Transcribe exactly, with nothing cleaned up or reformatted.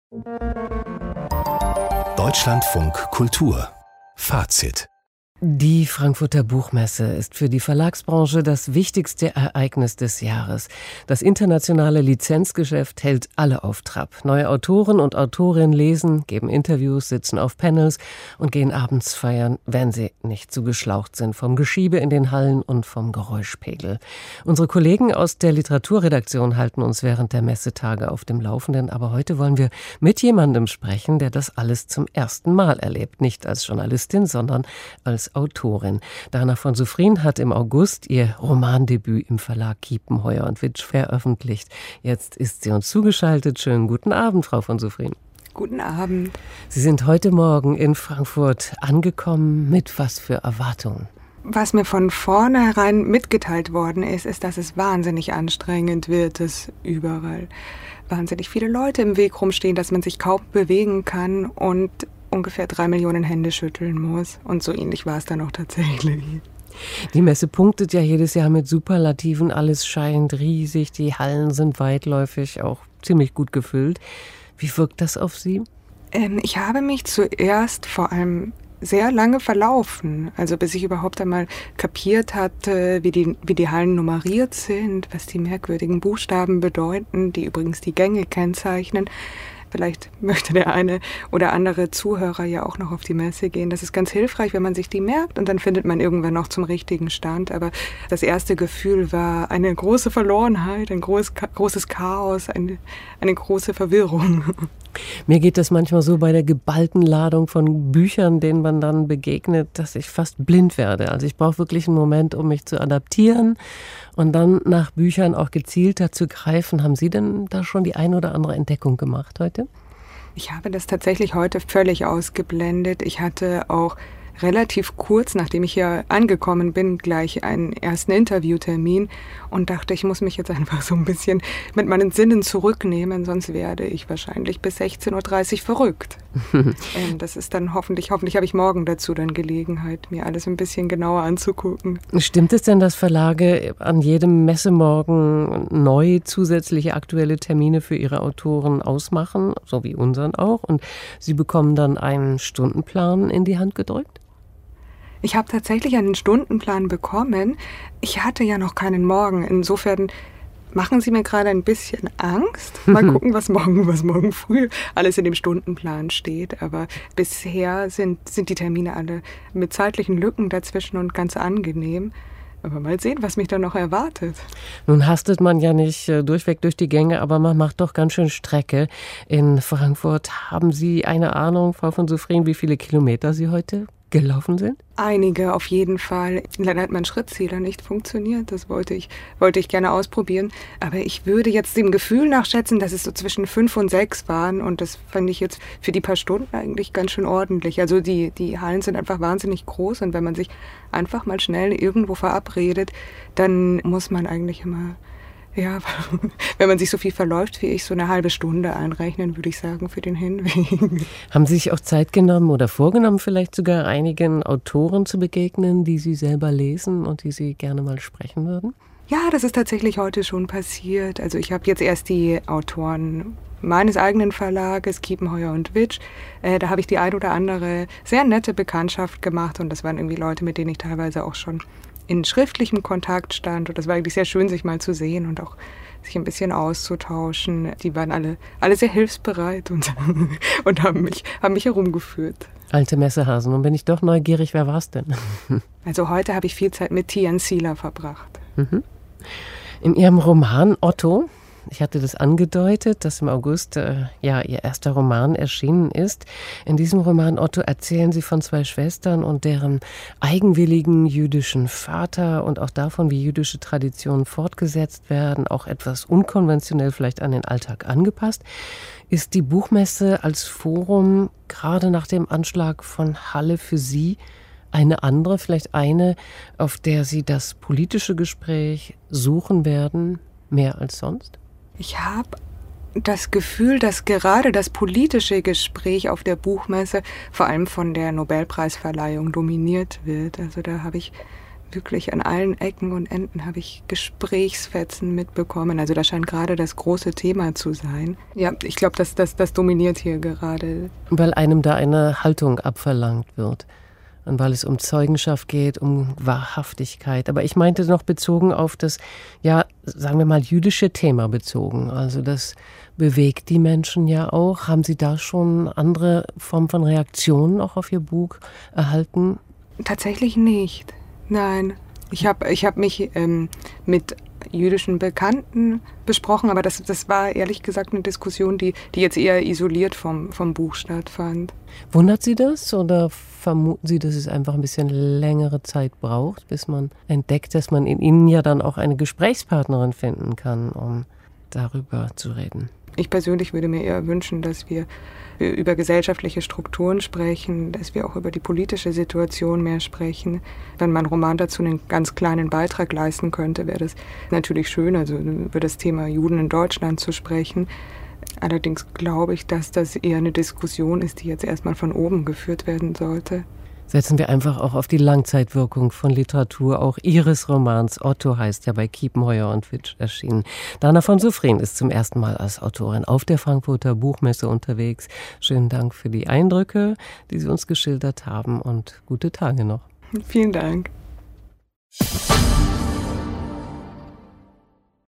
Deutschlandfunk Kultur Fazit. Die Frankfurter Buchmesse ist für die Verlagsbranche das wichtigste Ereignis des Jahres. Das internationale Lizenzgeschäft hält alle auf Trab. Neue Autoren und Autorinnen lesen, geben Interviews, sitzen auf Panels und gehen abends feiern, wenn sie nicht zu geschlaucht sind vom Geschiebe in den Hallen und vom Geräuschpegel. Unsere Kollegen aus der Literaturredaktion halten uns während der Messetage auf dem Laufenden, aber heute wollen wir mit jemandem sprechen, der das alles zum ersten Mal erlebt. Nicht als Journalistin, sondern als Autorin. Dana von Sophrin hat im August ihr Romandebüt im Verlag Kiepenheuer und Witsch veröffentlicht. Jetzt ist sie uns zugeschaltet. Schönen guten Abend, Frau von Sophrin. Guten Abend. Sie sind heute Morgen in Frankfurt angekommen. Mit was für Erwartungen? Was mir von vornherein mitgeteilt worden ist, ist, dass es wahnsinnig anstrengend wird, dass überall wahnsinnig viele Leute im Weg rumstehen, dass man sich kaum bewegen kann und ungefähr drei Millionen Hände schütteln muss. Und so ähnlich war es dann auch tatsächlich. Die Messe punktet ja jedes Jahr mit Superlativen. Alles scheint riesig, die Hallen sind weitläufig, auch ziemlich gut gefüllt. Wie wirkt das auf Sie? Ähm, ich habe mich zuerst vor allem sehr lange verlaufen. Also bis ich überhaupt einmal kapiert hatte, wie die, wie die Hallen nummeriert sind, was die merkwürdigen Buchstaben bedeuten, die übrigens die Gänge kennzeichnen. Vielleicht möchte der eine oder andere Zuhörer ja auch noch auf die Messe gehen. Das ist ganz hilfreich, wenn man sich die merkt und dann findet man irgendwann noch zum richtigen Stand. Aber das erste Gefühl war eine große Verlorenheit, ein großes, großes Chaos, eine, eine große Verwirrung. Mir geht das manchmal so bei der geballten Ladung von Büchern, denen man dann begegnet, dass ich fast blind werde. Also ich brauche wirklich einen Moment, um mich zu adaptieren und dann nach Büchern auch gezielter zu greifen. Haben Sie denn da schon die ein oder andere Entdeckung gemacht heute? Ich habe das tatsächlich heute völlig ausgeblendet. Ich hatte auch relativ kurz, nachdem ich hier angekommen bin, gleich einen ersten Interviewtermin und dachte, ich muss mich jetzt einfach so ein bisschen mit meinen Sinnen zurücknehmen, sonst werde ich wahrscheinlich bis sechzehn Uhr dreißig verrückt. ähm, das ist dann hoffentlich, hoffentlich habe ich morgen dazu dann Gelegenheit, mir alles ein bisschen genauer anzugucken. Stimmt es denn, dass Verlage an jedem Messemorgen neu zusätzliche aktuelle Termine für ihre Autoren ausmachen, so wie unseren auch, und sie bekommen dann einen Stundenplan in die Hand gedrückt? Ich habe tatsächlich einen Stundenplan bekommen. Ich hatte ja noch keinen Morgen. Insofern machen Sie mir gerade ein bisschen Angst. Mal gucken, was morgen, was morgen früh alles in dem Stundenplan steht. Aber bisher sind, sind die Termine alle mit zeitlichen Lücken dazwischen und ganz angenehm. Aber mal sehen, was mich da noch erwartet. Nun hastet man ja nicht äh, durchweg durch die Gänge, aber man macht doch ganz schön Strecke in Frankfurt. Haben Sie eine Ahnung, Frau von Sophrin, wie viele Kilometer Sie heute gelaufen sind? Einige auf jeden Fall. Leider hat mein Schrittzähler nicht funktioniert. Das wollte ich, wollte ich gerne ausprobieren. Aber ich würde jetzt dem Gefühl nachschätzen, dass es so zwischen fünf und sechs waren. Und das fand ich jetzt für die paar Stunden eigentlich ganz schön ordentlich. Also die, die Hallen sind einfach wahnsinnig groß. Und wenn man sich einfach mal schnell irgendwo verabredet, dann muss man eigentlich immer, ja, wenn man sich so viel verläuft wie ich, so eine halbe Stunde einrechnen, würde ich sagen, für den Hinweg. Haben Sie sich auch Zeit genommen oder vorgenommen, vielleicht sogar einigen Autoren zu begegnen, die Sie selber lesen und die Sie gerne mal sprechen würden? Ja, das ist tatsächlich heute schon passiert. Also ich habe jetzt erst die Autoren meines eigenen Verlages, Kiepenheuer und Witsch, äh, da habe ich die ein oder andere sehr nette Bekanntschaft gemacht und das waren irgendwie Leute, mit denen ich teilweise auch schon in schriftlichem Kontakt stand und das war eigentlich sehr schön, sich mal zu sehen und auch sich ein bisschen auszutauschen. Die waren alle, alle sehr hilfsbereit und, und haben mich, haben mich herumgeführt. Alte Messehasen. Und bin ich doch neugierig, wer war es denn? Also heute habe ich viel Zeit mit Tian Sila verbracht. Mhm. In Ihrem Roman Otto, ich hatte das angedeutet, dass im August äh, ja Ihr erster Roman erschienen ist. In diesem Roman Otto erzählen Sie von zwei Schwestern und deren eigenwilligen jüdischen Vater und auch davon, wie jüdische Traditionen fortgesetzt werden, auch etwas unkonventionell vielleicht an den Alltag angepasst. Ist die Buchmesse als Forum gerade nach dem Anschlag von Halle für Sie eine andere, vielleicht eine, auf der Sie das politische Gespräch suchen werden, mehr als sonst? Ich habe das Gefühl, dass gerade das politische Gespräch auf der Buchmesse vor allem von der Nobelpreisverleihung dominiert wird. Also da habe ich wirklich an allen Ecken und Enden habe ich Gesprächsfetzen mitbekommen. Also das scheint gerade das große Thema zu sein. Ja, ich glaube, das, das, das dominiert hier gerade. Weil einem da eine Haltung abverlangt wird. Und weil es um Zeugenschaft geht, um Wahrhaftigkeit. Aber ich meinte noch bezogen auf das, ja, sagen wir mal, jüdische Thema bezogen. Also das bewegt die Menschen ja auch. Haben Sie da schon andere Formen von Reaktionen auch auf Ihr Buch erhalten? Tatsächlich nicht. Nein. Ich habe ich hab mich ähm, mit jüdischen Bekannten besprochen, aber das, das war ehrlich gesagt eine Diskussion, die, die jetzt eher isoliert vom, vom Buch stattfand. Wundert Sie das oder vermuten Sie, dass es einfach ein bisschen längere Zeit braucht, bis man entdeckt, dass man in Ihnen ja dann auch eine Gesprächspartnerin finden kann, um darüber zu reden? Ich persönlich würde mir eher wünschen, dass wir über gesellschaftliche Strukturen sprechen, dass wir auch über die politische Situation mehr sprechen. Wenn mein Roman dazu einen ganz kleinen Beitrag leisten könnte, wäre das natürlich schön, also über das Thema Juden in Deutschland zu sprechen. Allerdings glaube ich, dass das eher eine Diskussion ist, die jetzt erstmal von oben geführt werden sollte. Setzen wir einfach auch auf die Langzeitwirkung von Literatur. Auch Ihres Romans Otto heißt ja bei Kiepenheuer und Witsch erschienen. Dana von Suffren ist zum ersten Mal als Autorin auf der Frankfurter Buchmesse unterwegs. Schönen Dank für die Eindrücke, die Sie uns geschildert haben und gute Tage noch. Vielen Dank.